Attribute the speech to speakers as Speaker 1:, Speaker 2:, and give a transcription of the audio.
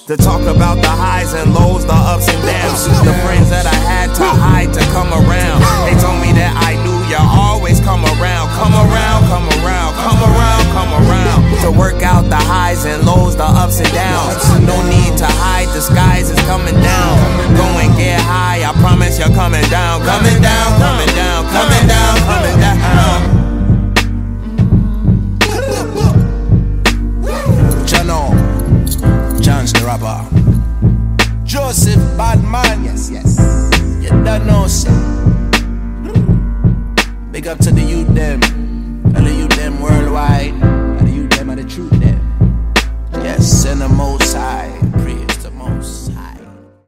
Speaker 1: To talk about the highs and lows, the ups and downs. The friends that I had to hide to come around. They told me that I knew you always come around. Come around, come around, come around, come around. To work out the highs and lows, the ups and downs. No need to hide, the skies is coming down. Go and get high, I promise you're coming down. Coming down, coming down, coming down, coming down.
Speaker 2: Chance the rapper. Joseph Badman.
Speaker 3: Yes, yes.
Speaker 2: You don't know, sir. Big up to the youth them.